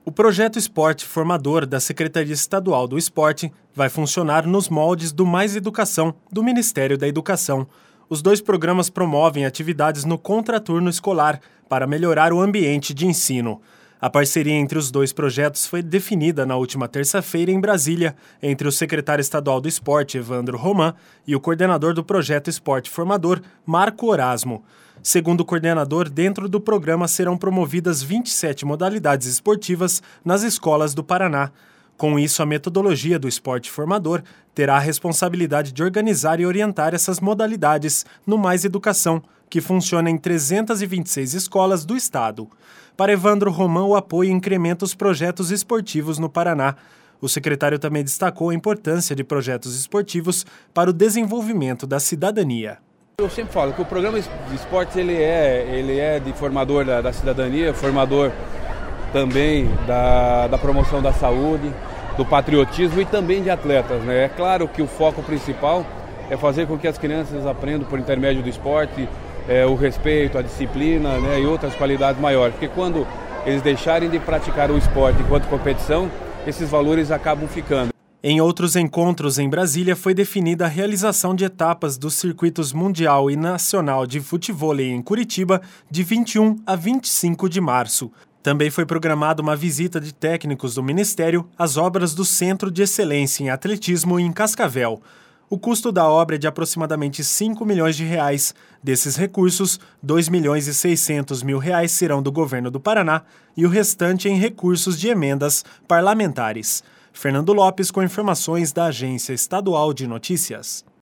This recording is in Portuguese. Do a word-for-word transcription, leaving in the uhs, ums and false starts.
O projeto Esporte Formador da Secretaria Estadual do Esporte vai funcionar nos moldes do Mais Educação, do Ministério da Educação. Os dois programas promovem atividades no contraturno escolar para melhorar o ambiente de ensino. A parceria entre os dois projetos foi definida na última terça-feira em Brasília, entre o secretário estadual do Esporte, Evandro Roman, e o coordenador do projeto Esporte Formador, Marco Orasmo. Segundo o coordenador, dentro do programa serão promovidas vinte e sete modalidades esportivas nas escolas do Paraná. Com isso, a metodologia do Esporte Formador terá a responsabilidade de organizar e orientar essas modalidades no Mais Educação, que funciona em trezentas e vinte e seis escolas do estado. Para Evandro Roman, o apoio incrementa os projetos esportivos no Paraná. O secretário também destacou a importância de projetos esportivos para o desenvolvimento da cidadania. Eu sempre falo que o programa de esportes ele é, ele é de formador da, da cidadania, formador também da, da promoção da saúde, do patriotismo e também de atletas, né? É claro que o foco principal é fazer com que as crianças aprendam por intermédio do esporte é, o respeito, a disciplina, né, e outras qualidades maiores, porque quando eles deixarem de praticar o esporte enquanto competição, esses valores acabam ficando. Em outros encontros em Brasília, foi definida a realização de etapas dos circuitos mundial e nacional de futevôlei em Curitiba de vinte e um a vinte e cinco de março. Também foi programada uma visita de técnicos do Ministério às obras do Centro de Excelência em Atletismo em Cascavel. O custo da obra é de aproximadamente cinco milhões de reais. Desses recursos, dois milhões e seiscentos mil reais serão do governo do Paraná e o restante em recursos de emendas parlamentares. Fernando Lopes com informações da Agência Estadual de Notícias.